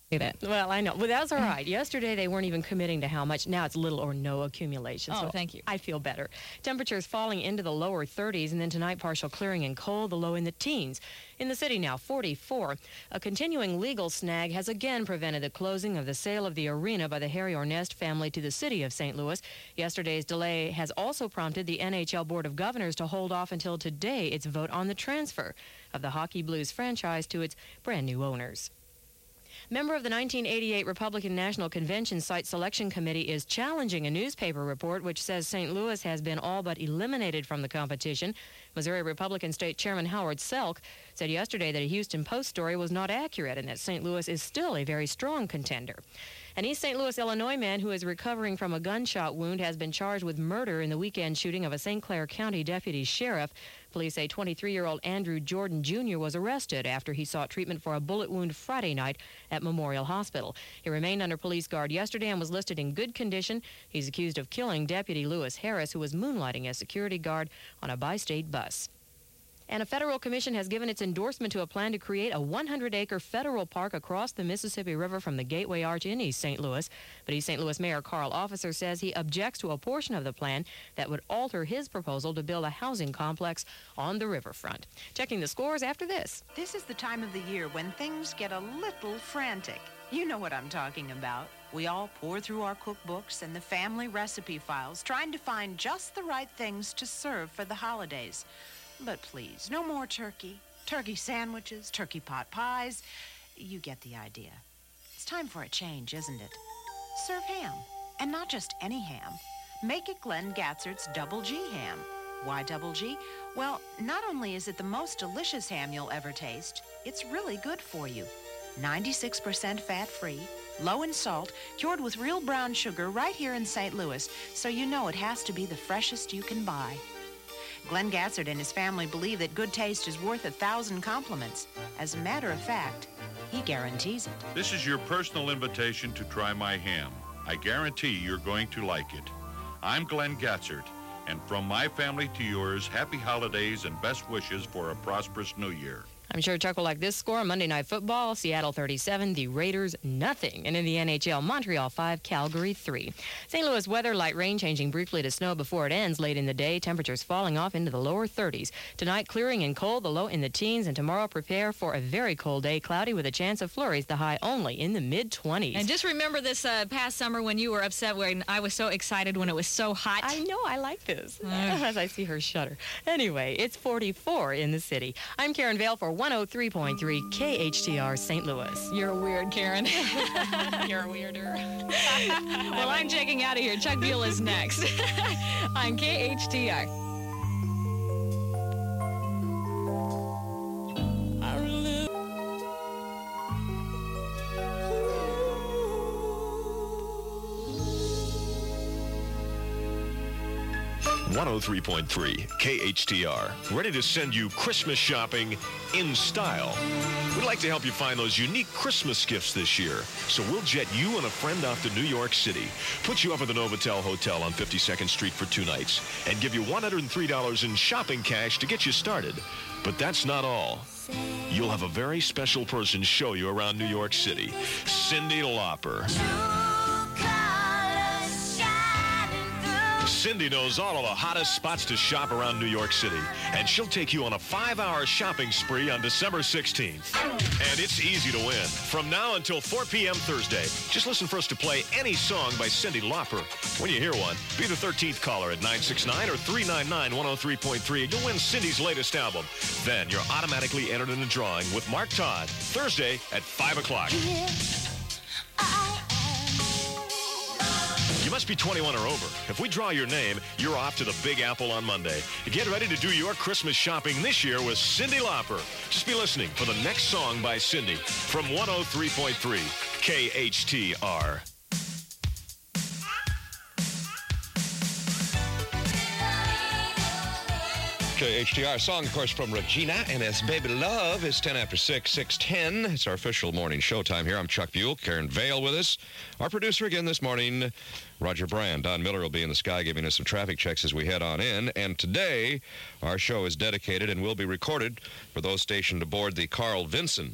Well, I know. Well, that's all right. Yesterday, they weren't even committing to how much. Now it's little or no accumulation. Oh, so thank you. I feel better. Temperatures falling into the lower 30s, and then tonight, partial clearing and cold, the low in the teens. In the city now, 44. A continuing legal snag has again prevented the closing of the sale of the arena by the Harry Ornest family to the city of St. Louis. Yesterday's delay has also prompted the NHL Board of Governors to hold off until today its vote on the transfer of the Hockey Blues franchise to its brand new owners. Member of the 1988 Republican National Convention Site Selection Committee is challenging a newspaper report which says St. Louis has been all but eliminated from the competition. Missouri Republican State Chairman Howard Selk said yesterday that a Houston Post story was not accurate and that St. Louis is still a very strong contender. An East St. Louis, Illinois man who is recovering from a gunshot wound has been charged with murder in the weekend shooting of a St. Clair County deputy sheriff. Police say 23-year-old Andrew Jordan Jr. was arrested after he sought treatment for a bullet wound Friday night at Memorial Hospital. He remained under police guard yesterday and was listed in good condition. He's accused of killing Deputy Lewis Harris, who was moonlighting as security guard on a bi-state bus. And a federal commission has given its endorsement to a plan to create a 100-acre federal park across the Mississippi River from the Gateway Arch in East St. Louis. But East St. Louis Mayor Carl Officer says he objects to a portion of the plan that would alter his proposal to build a housing complex on the riverfront. Checking the scores after this. This is the time of the year when things get a little frantic. You know what I'm talking about. We all pour through our cookbooks and the family recipe files, trying to find just the right things to serve for the holidays. But please, no more turkey, turkey sandwiches, turkey pot pies. You get the idea. It's time for a change, isn't it? Serve ham, and not just any ham. Make it Glenn Gatzert's Double G ham. Why Double G? Well, not only is it the most delicious ham you'll ever taste, it's really good for you. 96% fat-free, low in salt, cured with real brown sugar right here in St. Louis, so you know it has to be the freshest you can buy. Glenn Gatzert and his family believe that good taste is worth 1,000 compliments. As a matter of fact, he guarantees it. This is your personal invitation to try my ham. I guarantee you're going to like it. I'm Glenn Gatzert, and from my family to yours, happy holidays and best wishes for a prosperous new year. I'm sure Chuck will like this score. Monday Night Football, Seattle 37, the Raiders nothing. And in the NHL, Montreal 5, Calgary 3. St. Louis weather, light rain changing briefly to snow before it ends late in the day. Temperatures falling off into the lower 30s. Tonight, clearing and cold, the low in the teens. And tomorrow, prepare for a very cold day, cloudy with a chance of flurries, the high only in the mid-20s. And just remember this past summer when you were upset when I was so excited when it was so hot. I know, I like this. As I see her shudder. Anyway, it's 44 in the city. I'm Karen Vale for 103.3 KHTR St. Louis. You're weird, Karen. You're a weirder. Well, I'm checking out of here. Chuck Buell is next on KHTR. 103.3 KHTR. Ready to send you Christmas shopping in style. We'd like to help you find those unique Christmas gifts this year. So we'll jet you and a friend off to New York City, put you up at the Novotel Hotel on 52nd Street for 2 nights, and give you $103 in shopping cash to get you started. But that's not all. You'll have a very special person show you around New York City, Cyndi Lauper. Cyndi knows all of the hottest spots to shop around New York City, and she'll take you on a 5-hour shopping spree on December 16th. And it's easy to win. From now until 4 p.m. Thursday, just listen for us to play any song by Cyndi Lauper. When you hear one, be the 13th caller at 969 or 399-103.3, and you'll win Cyndi's latest album. Then you're automatically entered in the drawing with Mark Todd, Thursday at 5 o'clock. You must be 21 or over. If we draw your name, you're off to the Big Apple on Monday. Get ready to do your Christmas shopping this year with Cyndi Lauper. Just be listening for the next song by Cyndi from 103.3 KHTR. KHTR song, of course, from Regina, and it's Baby Love. It's 10 after 6, 6:10. It's our official morning showtime here. I'm Chuck Buell, Karen Vale with us. Our producer again this morning, Roger Brand. Don Miller will be in the sky giving us some traffic checks as we head on in. And today, our show is dedicated and will be recorded for those stationed aboard the Carl Vinson,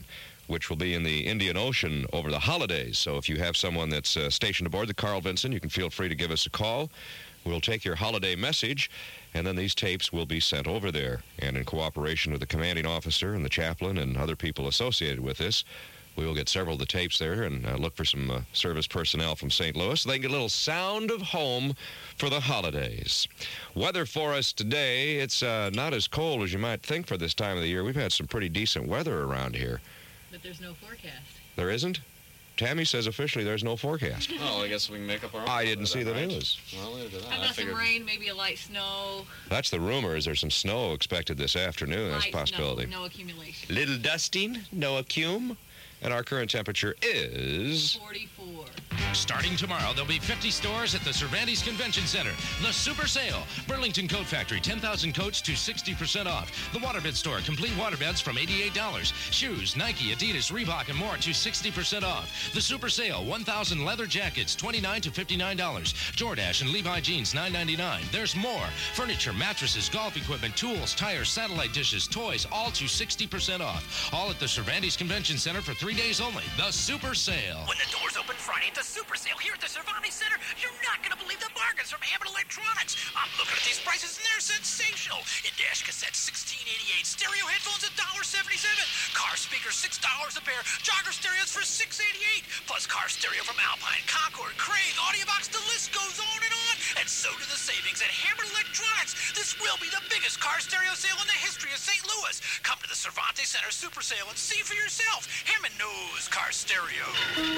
which will be in the Indian Ocean over the holidays. So if you have someone that's stationed aboard the Carl Vinson, you can feel free to give us a call. We'll take your holiday message, and then these tapes will be sent over there. And in cooperation with the commanding officer and the chaplain and other people associated with this, we will get several of the tapes there and look for some service personnel from St. Louis so they can get a little sound of home for the holidays. Weather for us today, it's not as cold as you might think for this time of the year. We've had some pretty decent weather around here. But there's no forecast. There isn't? Tammy says officially there's no forecast. Oh, I guess we can make up our own. I didn't see the news. Well, neither did I. How about some rain, maybe a light snow? That's the rumor. Is there's some snow expected this afternoon? That's a possibility. No accumulation. Little dusting, no accum. And our current temperature is 44. Starting tomorrow, there'll be 50 stores at the Cervantes Convention Center. The Super Sale. Burlington Coat Factory, 10,000 coats to 60% off. The Waterbed Store, complete waterbeds from $88. Shoes, Nike, Adidas, Reebok, and more to 60% off. The Super Sale, 1,000 leather jackets, $29 to $59. Jordache and Levi jeans, $9.99. There's more. Furniture, mattresses, golf equipment, tools, tires, satellite dishes, toys, all to 60% off. All at the Cervantes Convention Center for 3 days only. The Super Sale. When the doors open Friday at the Super Sale here at the Cervantes Center, you're not going to believe the bargains from Hammond Electronics. I'm looking at these prices, and they're sensational. In-dash cassettes, $16.88. Stereo headphones, $1.77. Car speakers, $6 a pair. Jogger stereos for $6.88. Plus car stereo from Alpine, Concord, Crane, Audiobox, the list goes on and on. And so do the savings at Hammond Electronics. This will be the biggest car stereo sale in the history of St. Louis. Come to the Cervantes Center Super Sale and see for yourself. Hammond knows car stereo.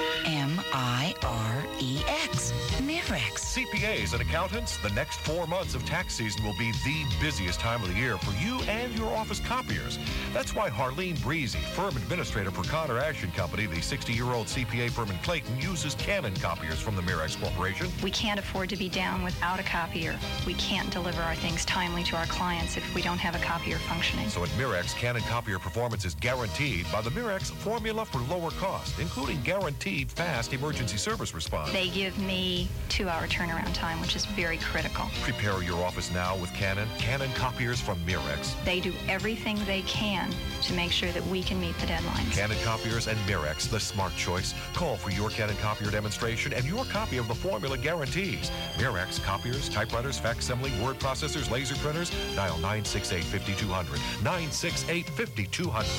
M-I-R-E-X. Mirex. CPAs and accountants, the next 4 months of tax season will be the busiest time of the year for you and your office copiers. That's why Harleen Breezy, firm administrator for Connor Action Company, the 60-year-old CPA firm in Clayton, uses Canon copiers from the Mirex Corporation. We can't afford to be down without a copier. We can't deliver our things timely to our clients if we don't have a copier functioning. So at Mirex, Canon copier performance is guaranteed by the Mirex formula for lower cost, including guaranteed fast emergency service response. They give me 2-hour turnaround time, which is very critical. Prepare your office now with Canon copiers from Mirex. They do everything they can to make sure that we can meet the deadlines. Canon copiers and Mirex, the smart choice. Call for your Canon copier demonstration and your copy of the formula guarantees. Mirex copiers, typewriters, facsimile, word processors, laser printers. Dial 968-5200. 968-5200.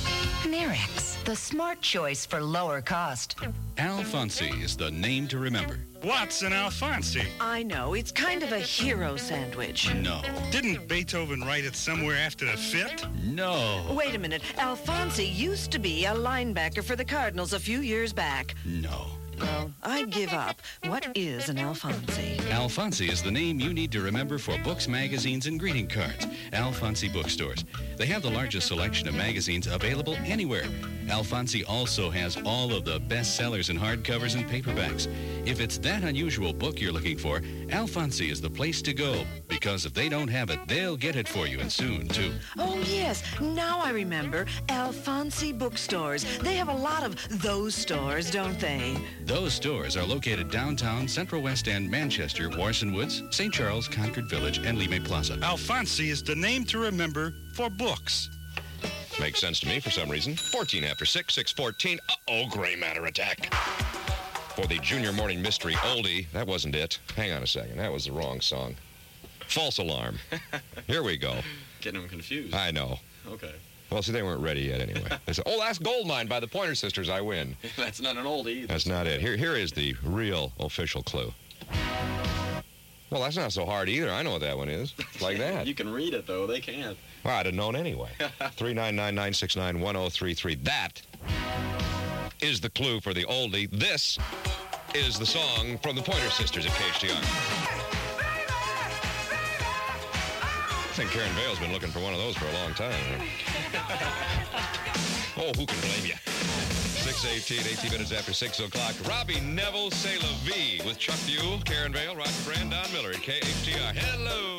Mirex, the smart choice for lower cost. Alfonsi is the name to remember. What's an Alfonsi? I know. It's kind of a hero sandwich. No. Didn't Beethoven write it somewhere after the Fit? No. Wait a minute. Alfonsi used to be a linebacker for the Cardinals a few years back. No. Well, I give up. What is an Alfonsi? Alfonsi is the name you need to remember for books, magazines, and greeting cards. Alfonsi Bookstores. They have the largest selection of magazines available anywhere. Alfonsi also has all of the best sellers in hardcovers and paperbacks. If it's that unusual book you're looking for, Alfonsi is the place to go. Because if they don't have it, they'll get it for you, and soon, too. Oh, yes. Now I remember. Alfonsi Bookstores. They have a lot of those stores, don't they? Those stores are located downtown, Central West End, Manchester, Warson Woods, St. Charles, Concord Village, and Lime Plaza. Alfonsi is the name to remember for books. Makes sense to me for some reason. 14 after 6, 6:14. Uh-oh, gray matter attack. For the Junior Morning Mystery oldie, that wasn't it. Hang on a second. That was the wrong song. False alarm. Here we go. Getting them confused. I know. Okay. Well, see, they weren't ready yet anyway. They said, oh, that's Goldmine by the Pointer Sisters. I win. That's not an oldie either. That's not it. Here is the real official clue. Well, that's not so hard either. I know what that one is. It's like that. You can read it, though. They can't. Well, I'd have known anyway. 399-969-1033. That is the clue for the oldie. This is the song from the Pointer Sisters at KHTR. I think Karen Vale's been looking for one of those for a long time. Oh, who can blame you? 6:18, 18 minutes after 6 o'clock. Robbie Neville, C'est La Vie with Chuck Buell, Karen Vale, Roger Brand, Don Miller at KHTR. Hello.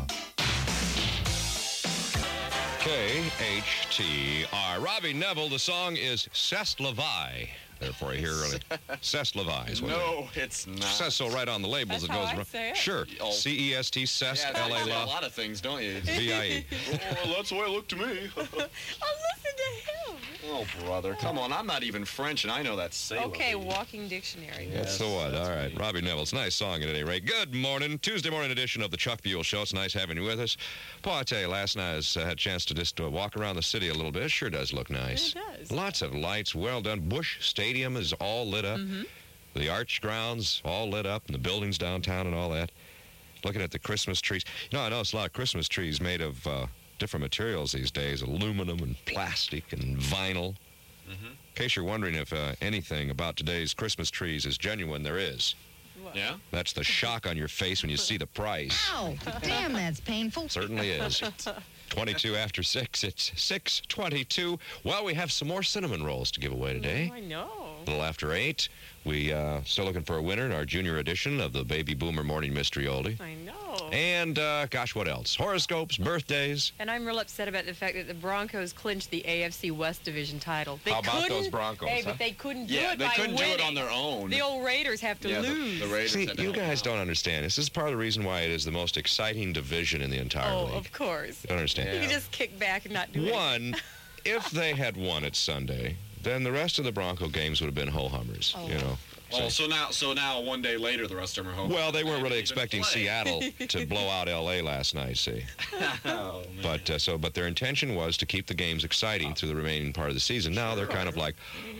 KHTR. Robbie Neville, the song is C'est La Vie. Therefore, I hear really C'est La Vie is what No, it's not. Says so right on the labels. That's it goes how I say it? Sure. Oh. C-E-S-T, Cest, Yeah, L-A, a La. lot of things, don't you? V-I-E. Oh, that's the way it looked to me. Oh, listen to him. Oh, brother. Come on. I'm not even French, and I know that's sailor. Okay, walking dictionary. That's the one. All right. Robbie Neville's. Nice song at any rate. Good morning. Tuesday morning edition of the Chuck Buell Show. It's nice having you with us. Boy, I tell you, last night I had a chance to just walk around the city a little bit. It sure does look nice. It does. Lots of lights. Well done. Busch Stadium is all lit up. Mm-hmm. The Arch grounds all lit up, and the buildings downtown and all that. Looking at the Christmas trees. You know, I noticed a lot of Christmas trees made of different materials these days. Aluminum and plastic and vinyl. Mm-hmm. In case you're wondering if anything about today's Christmas trees is genuine, there is. Yeah? That's the shock on your face when you see the price. Ow! Damn, that's painful. Certainly is. 22 after 6. It's 6:22. Well, we have some more cinnamon rolls to give away today. Oh, I know. A little after 8. We still looking for a winner in our junior edition of the Baby Boomer Morning Mystery Oldie. I know. And, gosh, what else? Horoscopes, birthdays. And I'm real upset about the fact that the Broncos clinched the AFC West Division title. They How about couldn't- those Broncos, Hey, huh? but they couldn't do Yeah, it they by couldn't do it winning. on their own. The old Raiders have to lose. The Raiders See, had to you help guys out. don't understand. This is part of the reason why it is the most exciting division in the entire Oh, league. of course. You don't understand. You can just kick back and not do it. One, if they had won it Sunday, then the rest of the Bronco games would have been ho-hummers, Oh. you know. Oh, so now, 1 day later, the rest of them are home. Well, they weren't really They expecting play. Seattle to blow out L.A. last night, see. Oh, man. But their intention was to keep the games exciting through the remaining part of the season. Now they're kind of like,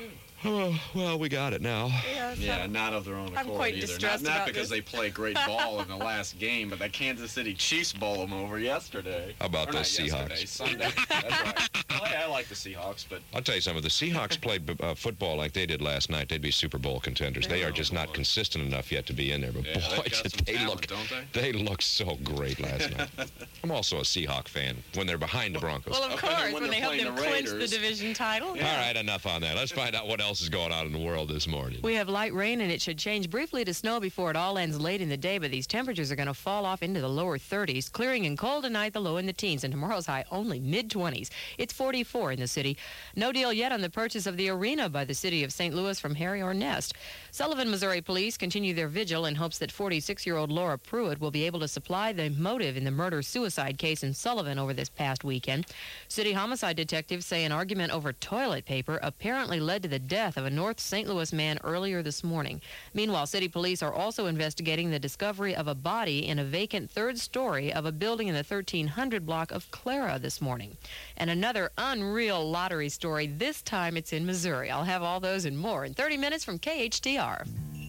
oh, well, we got it now. Yeah, not of their own accord I'm quite either. distressed Not about because this. they play great ball in the last game, but the Kansas City Chiefs bowl them over yesterday. How about Or those not yesterday, Seahawks? Sunday. That's right. Well, I like the Seahawks, but I'll tell you something. If the Seahawks played football like they did last night, they'd be Super Bowl contenders. They are just not consistent enough yet to be in there. But yeah, boy, they've got did some they talent, look don't they? look so great last night. I'm also a Seahawk fan when they're behind the Broncos. Well, of Okay, course, when when they they're helped them playing the clinch the Raiders. division title. All right, enough on that. Let's find out what else is going on in the world this morning. We have light rain, and it should change briefly to snow before it all ends late in the day, but these temperatures are going to fall off into the lower 30s. Clearing and cold tonight, the low in the teens, and tomorrow's high only mid-20s. It's 44 in the city. No deal yet on the purchase of the arena by the city of St. Louis from Harry Ornest. Sullivan, Missouri police continue their vigil in hopes that 46-year-old Laura Pruitt will be able to supply the motive in the murder-suicide case in Sullivan over this past weekend. City homicide detectives say an argument over toilet paper apparently led to the death of a North St. Louis man earlier this morning. Meanwhile, city police are also investigating the discovery of a body in a vacant third story of a building in the 1300 block of Clara this morning. And another unreal lottery story. This time it's in Missouri. I'll have all those and more in 30 minutes from KHTR.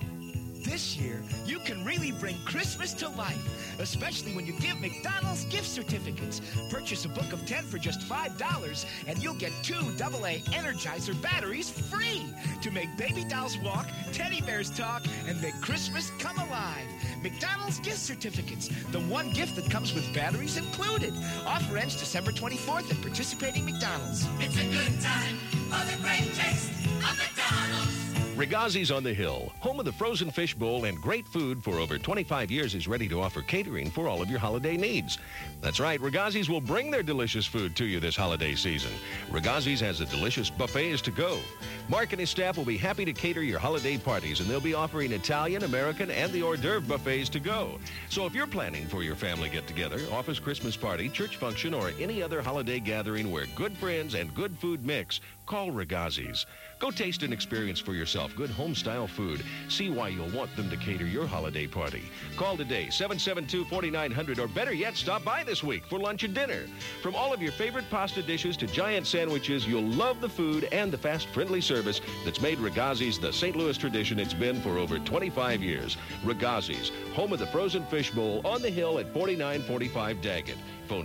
This year, you can really bring Christmas to life, especially when you give McDonald's gift certificates. Purchase a book of 10 for just $5, and you'll get 2 AA Energizer batteries free to make baby dolls walk, teddy bears talk, and make Christmas come alive. McDonald's gift certificates, the one gift that comes with batteries included. Offer ends December 24th at participating McDonald's. It's a good time for the great taste of McDonald's. Regazzi's on the Hill, home of the frozen fish bowl and great food for over 25 years, is ready to offer catering for all of your holiday needs. That's right, Regazzi's will bring their delicious food to you this holiday season. Regazzi's has the delicious buffets to go. Mark and his staff will be happy to cater your holiday parties, and they'll be offering Italian, American, and the hors d'oeuvre buffets to go. So if you're planning for your family get-together, office Christmas party, church function, or any other holiday gathering where good friends and good food mix, call Regazzi's. Go taste and experience for yourself good home-style food. See why you'll want them to cater your holiday party. Call today, 772-4900, or better yet, stop by this week for lunch and dinner. From all of your favorite pasta dishes to giant sandwiches, you'll love the food and the fast, friendly service that's made Regazzi's the St. Louis tradition it's been for over 25 years. Regazzi's, home of the frozen fish bowl, on the hill at 4945 Daggett. Phone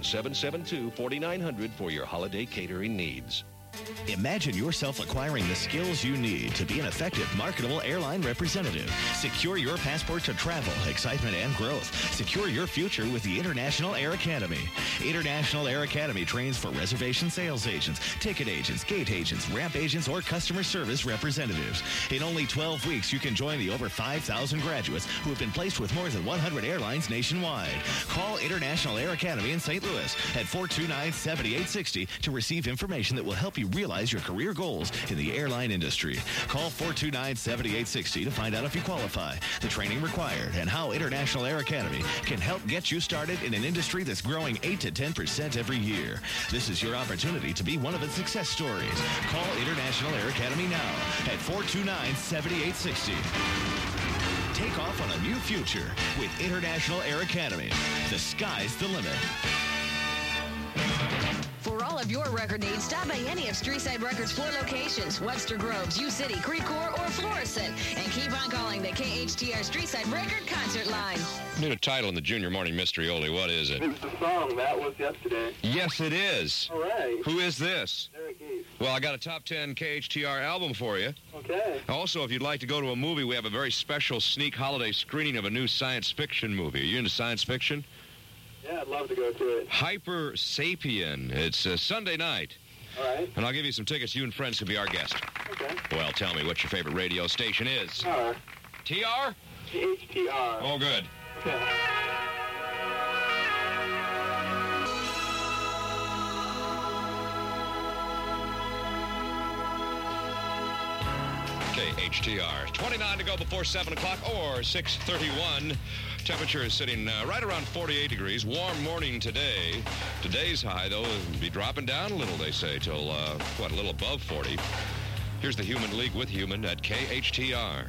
772-4900 for your holiday catering needs. Imagine yourself acquiring the skills you need to be an effective, marketable airline representative. Secure your passport to travel, excitement, and growth. Secure your future with the International Air Academy. International Air Academy trains for reservation sales agents, ticket agents, gate agents, ramp agents, or customer service representatives. In only 12 weeks, you can join the over 5,000 graduates who have been placed with more than 100 airlines nationwide. Call International Air Academy in St. Louis at 429-7860 to receive information that will help you you realize your career goals in the airline industry. Call 429-7860 to find out if you qualify, the training required, and how International Air Academy can help get you started in an industry that's growing 8 to 10% every year. This is your opportunity to be one of its success stories. Call International Air Academy now at 429-7860. Take off on a new future with International Air Academy. The sky's the limit. For all of your record needs, stop by any of Streetside Records' 4 locations, Webster Groves, U-City, Creve-Coeur, or Florissant. And keep on calling the KHTR Streetside Record Concert Line. Need a title in the Junior Morning Mystery, Ole. What is it? It's the song That Was Yesterday. Yes, it is. All right. Who is this? Derek East. Well, I got a top 10 KHTR album for you. Okay. Also, if you'd like to go to a movie, we have a very special sneak holiday screening of a new science fiction movie. Are you into science fiction? Yeah, I'd love to go to it. Hyper Sapien. It's Sunday night. All right. And I'll give you some tickets. You and friends can be our guest. Okay. Well, tell me what your favorite radio station is. TR. TR? KHTR. Oh, good. Okay. KHTR. 29 to go before 7 o'clock or 6:31. Temperature is sitting right around 48 degrees. Warm morning today. Today's high, though, will be dropping down a little, they say, till, a little above 40. Here's the Human League with Human at KHTR.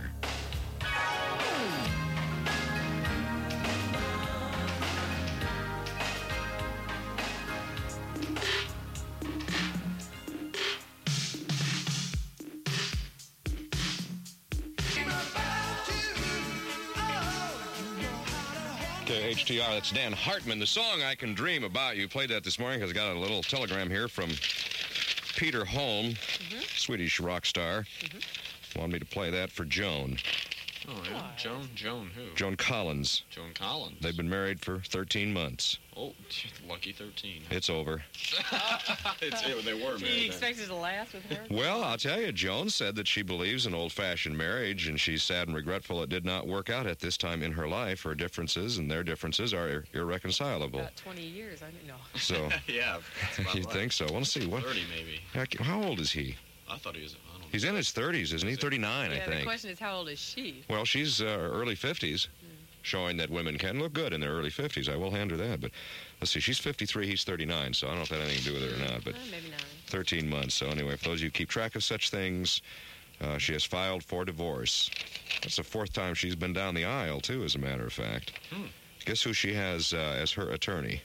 KHTR, that's Dan Hartman. The song I Can Dream About You. Played that this morning because I got a little telegram here from Peter Holm, Swedish rock star. Wanted me to play that for Joan. Oh, yeah. Joan who? Joan Collins. Joan Collins. They've been married for 13 months. Oh, lucky 13. It's over. They were married. He expected to last with her? Well, I'll tell you, Joan said that she believes in old-fashioned marriage, and she's sad and regretful it did not work out at this time in her life. Her differences and their differences are irreconcilable. About 20 years, I don't know. So, yeah, that's about you right. think so? Well, let's see. 30 maybe. How old is he? I thought he was, He's in his 30s, isn't he? 39, I Yeah, the think. question is, how old is she? Well, she's early 50s, showing that women can look good in their early 50s. I will hand her that. But let's see, she's 53, he's 39, so I don't know if that had anything to do with it or not. But maybe not. 13 months. So anyway, for those of you who keep track of such things, she has filed for divorce. That's the 4th time she's been down the aisle, too, as a matter of fact. Guess who she has as her attorney?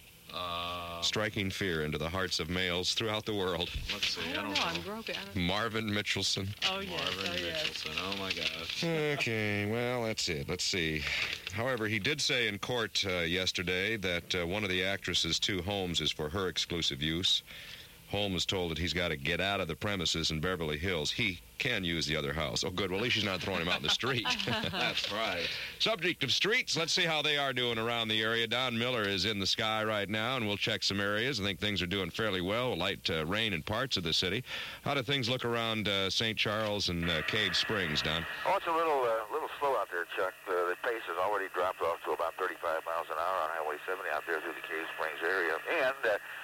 Striking fear into the hearts of males throughout the world. Let's see, I don't know. I'm groping. Marvin Mitchelson. Oh, yes. Marvin Mitchelson. Oh, my gosh. Okay, well, that's it. Let's see. However, he did say in court yesterday that one of the actress's 2 homes is for her exclusive use. Holm was told that he's got to get out of the premises in Beverly Hills. He can use the other house. Oh, good. Well, at least she's not throwing him out in the street. That's right. Subject of streets. Let's see how they are doing around the area. Don Miller is in the sky right now, and we'll check some areas. I think things are doing fairly well. Light rain in parts of the city. How do things look around St. Charles and Cave Springs, Don? Oh, it's a little slow out there, Chuck. The pace has already dropped off to about 35 miles an hour on Highway 70 out there through the Cave Springs area. And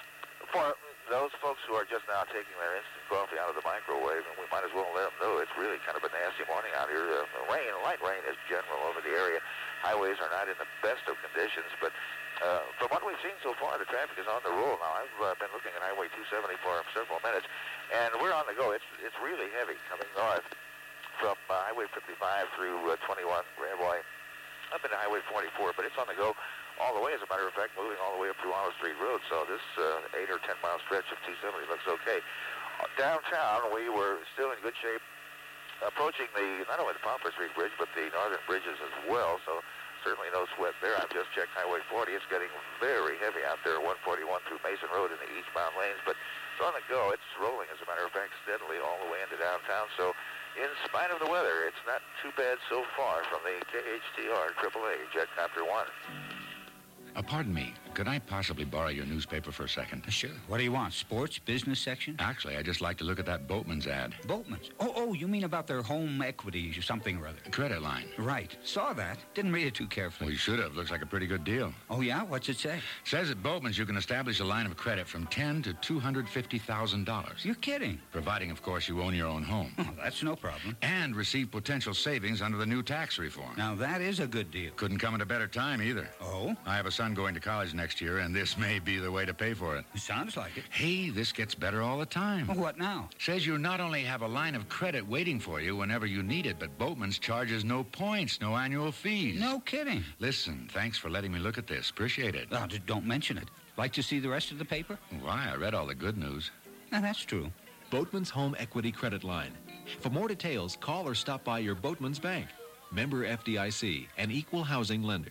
for those folks who are just now taking their instant coffee out of the microwave, and we might as well let them know it's really kind of a nasty morning out here. Light rain is general over the area. Highways are not in the best of conditions, but from what we've seen so far, the traffic is on the roll. Now, I've been looking at Highway 270 for several minutes, and we're on the go. It's really heavy coming north from Highway 55 through 21 Railway up into Highway 44, but it's on the go all the way, as a matter of fact, moving all the way up to Olive Street Road. So this 8 or 10 mile stretch of 270 looks okay. Downtown, we were still in good shape, approaching not only the Poplar Street Bridge, but the northern bridges as well. So certainly no sweat there. I've just checked Highway 40. It's getting very heavy out there, 141 through Mason Road in the eastbound lanes. But it's on the go. It's rolling, as a matter of fact, steadily all the way into downtown. So in spite of the weather, it's not too bad so far from the KHTR AAA Jetcopter 1. Pardon me, could I possibly borrow your newspaper for a second? Sure. What do you want? Sports, business section? Actually, I'd just like to look at that Boatman's ad. Boatman's? Oh, you mean about their home equity or something or other? Credit line. Right. Saw that. Didn't read it too carefully. Well, you should have. Looks like a pretty good deal. Oh, yeah? What's it say? Says at Boatman's you can establish a line of credit from $10,000 to $250,000. You're kidding. Providing, of course, you own your own home. Oh, that's no problem. And receive potential savings under the new tax reform. Now, that is a good deal. Couldn't come at a better time either. Oh? I have a son going to college next year, and this may be the way to pay for it. Sounds like it. Hey, this gets better all the time. Well, what now? Says you not only have a line of credit waiting for you whenever you need it, but Boatman's charges no points, no annual fees. No kidding. Listen, thanks for letting me look at this. Appreciate it. Oh, don't mention it. Like to see the rest of the paper? Why? I read all the good news. Now, that's true. Boatman's Home Equity Credit Line. For more details, call or stop by your Boatman's Bank. Member FDIC, an equal housing lender.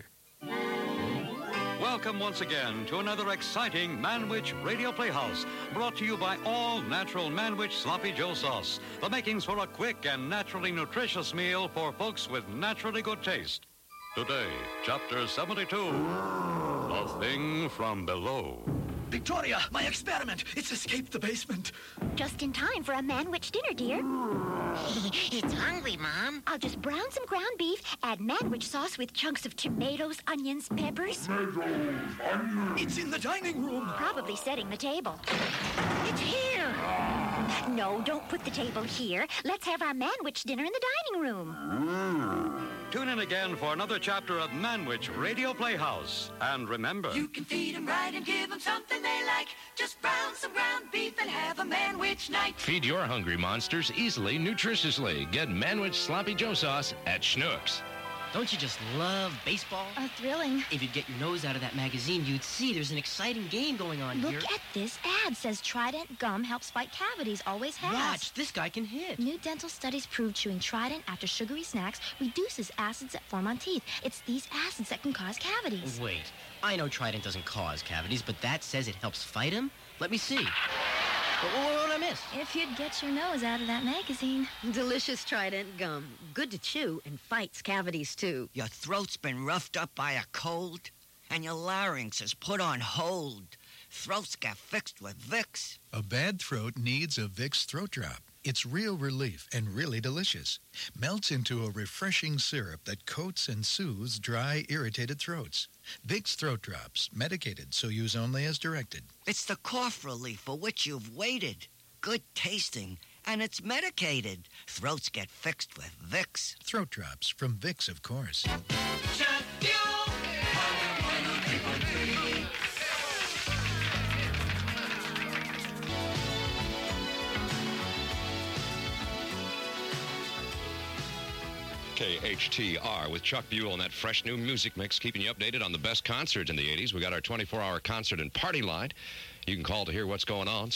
Welcome once again to another exciting Manwich Radio Playhouse, brought to you by All Natural Manwich Sloppy Joe Sauce, the makings for a quick and naturally nutritious meal for folks with naturally good taste. Today, Chapter 72, A Thing from Below. Victoria, my experiment. It's escaped the basement. Just in time for a Manwich dinner, dear. It's hungry, Mom. I'll just brown some ground beef, add Manwich sauce with chunks of tomatoes, onions, peppers. It's in the dining room. Probably setting the table. It's here. No, don't put the table here. Let's have our Manwich dinner in the dining room. Tune in again for another chapter of Manwich Radio Playhouse. And remember... You can feed them right and give them something they like. Just brown some ground beef and have a Manwich night. Feed your hungry monsters easily, nutritiously. Get Manwich Sloppy Joe Sauce at Schnucks. Don't you just love baseball? Thrilling. If you'd get your nose out of that magazine, you'd see there's an exciting game going on here. Look at this ad. Says Trident gum helps fight cavities. Always has. Watch, this guy can hit. New dental studies prove chewing Trident after sugary snacks reduces acids that form on teeth. It's these acids that can cause cavities. Wait, I know Trident doesn't cause cavities, but that says it helps fight them? Let me see. What did I miss? If you'd get your nose out of that magazine. Delicious Trident gum. Good to chew and fights cavities, too. Your throat's been roughed up by a cold, and your larynx is put on hold. Throats get fixed with Vicks. A bad throat needs a Vicks throat drop. It's real relief and really delicious. Melts into a refreshing syrup that coats and soothes dry, irritated throats. Vicks Throat Drops, medicated, so use only as directed. It's the cough relief for which you've waited. Good tasting, and it's medicated. Throats get fixed with Vicks. Throat Drops from Vicks, of course. KHTR with Chuck Buell and that fresh new music mix, keeping you updated on the best concerts in the 80s. We got our 24-hour concert and party line. You can call to hear what's going on,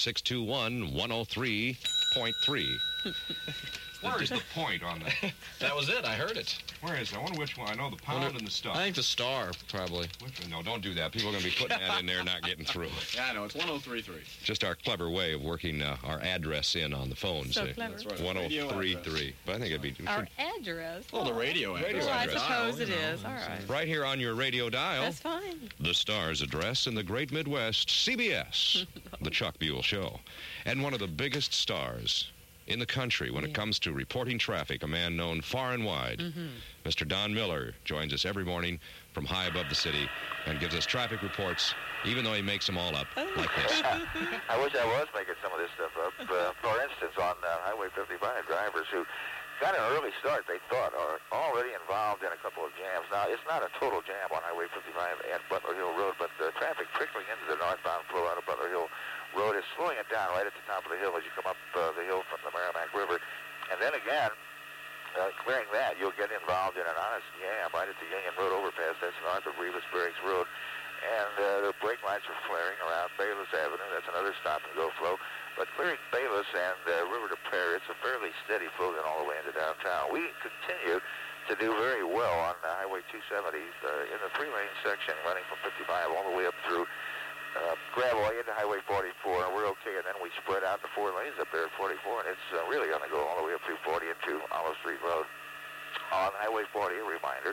621-103.3. Where is the point on that? That was it. I heard it. Where is it? I wonder which one. I know the pound and the stuff. I think the star, probably. No, don't do that. People are going to be putting that in there, not getting through. Yeah, I know. It's 1033. Just our clever way of working our address in on the phone. So clever. That's right. 1033. But I think it'd be... Our address. Well, the radio address. I suppose it is. All right. Right here on your radio dial. That's fine. The Star's address in the great Midwest, CBS, The Chuck Buell Show. And one of the biggest stars in the country when it comes to reporting traffic, a man known far and wide. Mr. Don Miller joins us every morning from high above the city and gives us traffic reports, even though he makes them all up like this. I wish I was making some of this stuff up. For instance, on Highway 55, drivers who got an early start, they thought, are already involved in a couple of jams. Now, it's not a total jam on Highway 55 at Butler Hill Road, but the traffic trickling into the northbound flow out of Butler Hill Road is slowing it down right at the top of the hill as you come up the hill from the Merrimack River. And then again, clearing that, you'll get involved in an honest jam right at the Union Road overpass. That's north of Rivas Barracks Road. And the brake lights are flaring around Bayless Avenue. That's another stop-and-go flow. But clearing Bayless and River to Prairie, it's a fairly steady flow then all the way into downtown. We continue to do very well on Highway 270 in the three-lane section running from 55 all the way up through Gravois into Highway 44, and we're okay. And then we spread out the 4 lanes up there at 44, and it's really going to go all the way up through 40 into Olive Street Road. On Highway 40, a reminder,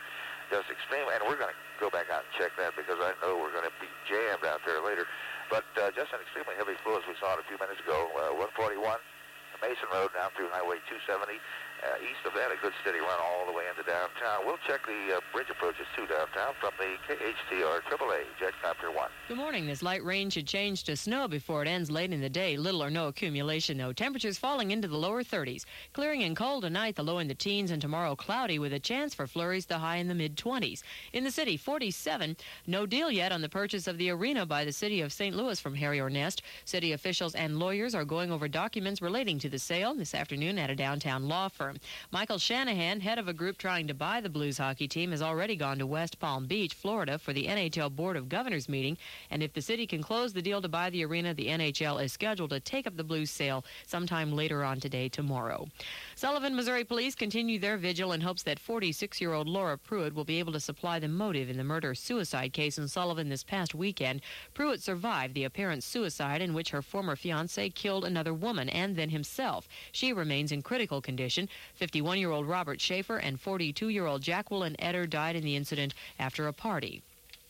just extreme. And we're going to go back out and check that because I know we're going to be jammed out there later. But just an extremely heavy flow as we saw it a few minutes ago. 141, Mason Road down through Highway 270. East of that, a good steady run all the way into downtown. We'll check the bridge approaches to downtown from the KHTR AAA Jetcopter 1. Good morning. This light rain should change to snow before it ends late in the day. Little or no accumulation, though. Temperatures falling into the lower 30s. Clearing and cold tonight, the low in the teens, and tomorrow cloudy with a chance for flurries, the high in the mid-20s. In the city, 47. No deal yet on the purchase of the arena by the city of St. Louis from Harry Ornest. City officials and lawyers are going over documents relating to the sale this afternoon at a downtown law firm. Michael Shanahan, head of a group trying to buy the Blues hockey team, has already gone to West Palm Beach, Florida, for the NHL Board of Governors meeting. And if the city can close the deal to buy the arena, the NHL is scheduled to take up the Blues sale sometime later on today, tomorrow. Sullivan, Missouri police continue their vigil in hopes that 46-year-old Laura Pruitt will be able to supply the motive in the murder-suicide case in Sullivan this past weekend. Pruitt survived the apparent suicide in which her former fiancé killed another woman and then himself. She remains in critical condition. 51-year-old Robert Schaefer and 42-year-old Jacqueline Eder died in the incident after a party.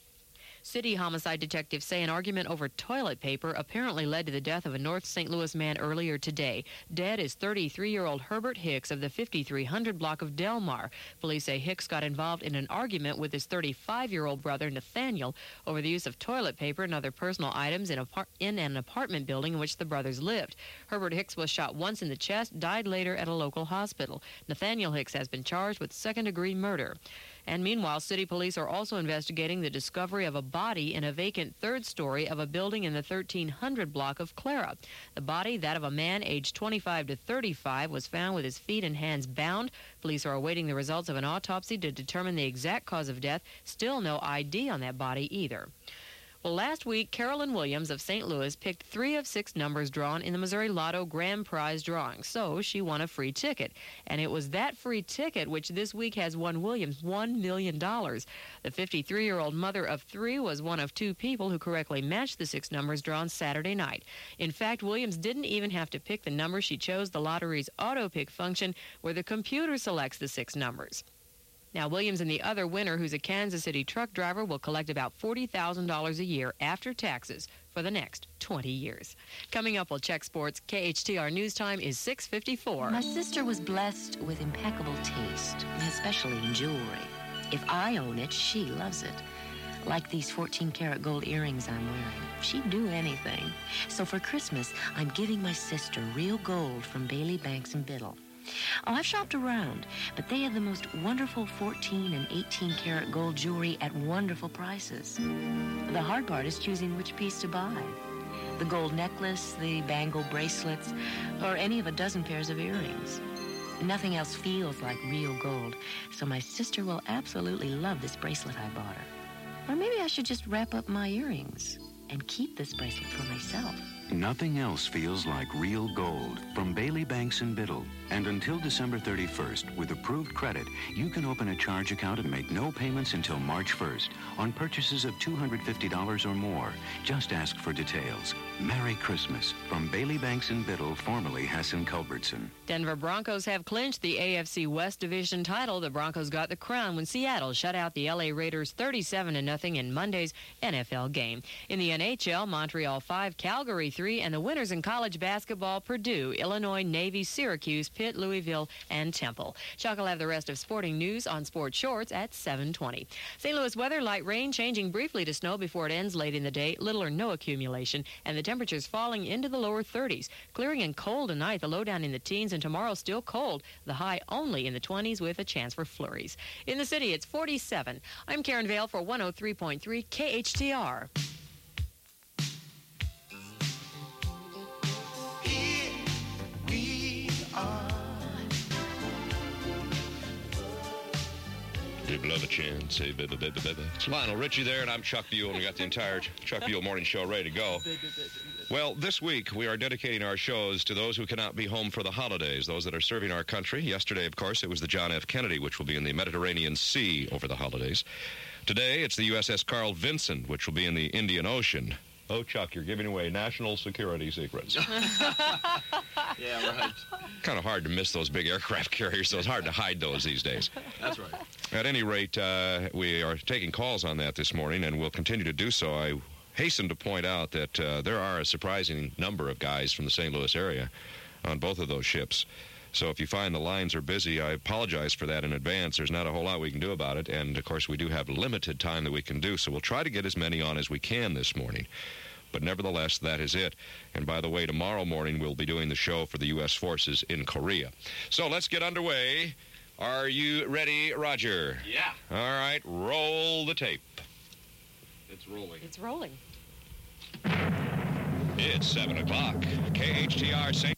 City homicide detectives say an argument over toilet paper apparently led to the death of a North St. Louis man earlier today. Dead is 33-year-old Herbert Hicks of the 5300 block of Delmar. Police say Hicks got involved in an argument with his 35-year-old brother Nathaniel over the use of toilet paper and other personal items in an apartment building in which the brothers lived. Herbert Hicks was shot once in the chest, died later at a local hospital. Nathaniel Hicks has been charged with second-degree murder. And meanwhile, city police are also investigating the discovery of a body in a vacant third story of a building in the 1300 block of Clara. The body, that of a man aged 25 to 35, was found with his feet and hands bound. Police are awaiting the results of an autopsy to determine the exact cause of death. Still no ID on that body either. Well, last week, Carolyn Williams of St. Louis picked 3 of 6 numbers drawn in the Missouri Lotto Grand Prize drawing, so she won a free ticket. And it was that free ticket which this week has won Williams $1 million. The 53-year-old mother of 3 was one of 2 people who correctly matched the 6 numbers drawn Saturday night. In fact, Williams didn't even have to pick the number. She chose the lottery's auto-pick function, where the computer selects the 6 numbers. Now, Williams and the other winner, who's a Kansas City truck driver, will collect about $40,000 a year after taxes for the next 20 years. Coming up, we'll check sports. KHTR News Time is 6:54. My sister was blessed with impeccable taste, especially in jewelry. If I own it, she loves it. Like these 14-karat gold earrings I'm wearing. She'd do anything. So for Christmas, I'm giving my sister real gold from Bailey Banks and Biddle. Oh, I've shopped around, but they have the most wonderful 14 and 18-karat gold jewelry at wonderful prices. The hard part is choosing which piece to buy. The gold necklace, the bangle bracelets, or any of a dozen pairs of earrings. Nothing else feels like real gold, so my sister will absolutely love this bracelet I bought her. Or maybe I should just wrap up my earrings and keep this bracelet for myself. Nothing else feels like real gold from Bailey Banks and Biddle. And until December 31st, with approved credit, you can open a charge account and make no payments until March 1st on purchases of $250 or more. Just ask for details. Merry Christmas from Bailey Banks and Biddle, formerly Hessen-Culbertson. Denver Broncos have clinched the AFC West Division title. The Broncos got the crown when Seattle shut out the LA Raiders 37-0 in Monday's NFL game. In the NHL, Montreal 5, Calgary 3, and the winners in college basketball, Purdue, Illinois, Navy, Syracuse, Pitt, Louisville, and Temple. Chuck will have the rest of sporting news on Sports Shorts at 7:20. St. Louis weather, light rain changing briefly to snow before it ends late in the day. Little or no accumulation, and the temperatures falling into the lower 30s. Clearing and cold tonight, the low down in the teens, and tomorrow still cold. The high only in the 20s with a chance for flurries. In the city, it's 47. I'm Karen Vale for 103.3 KHTR. People love a chance. Say, baby, baby, baby. It's Lionel Richie there, and I'm Chuck Buell, and we got the entire Chuck Buell Morning Show ready to go. Well, this week, we are dedicating our shows to those who cannot be home for the holidays, those that are serving our country. Yesterday, of course, it was the John F. Kennedy, which will be in the Mediterranean Sea over the holidays. Today, it's the USS Carl Vinson, which will be in the Indian Ocean. Oh, Chuck, you're giving away national security secrets. Yeah, right. Kind of hard to miss those big aircraft carriers, so it's hard to hide those these days. That's right. At any rate, we are taking calls on that this morning, and we'll continue to do so. I hasten to point out that there are a surprising number of guys from the St. Louis area on both of those ships. So if you find the lines are busy, I apologize for that in advance. There's not a whole lot we can do about it, and, of course, we do have limited time that we can do, so we'll try to get as many on as we can this morning. But nevertheless, that is it. And by the way, tomorrow morning we'll be doing the show for the U.S. forces in Korea. So let's get underway. Are you ready, Roger? Yeah. All right, roll the tape. It's rolling. It's rolling. It's 7 o'clock. KHTR St.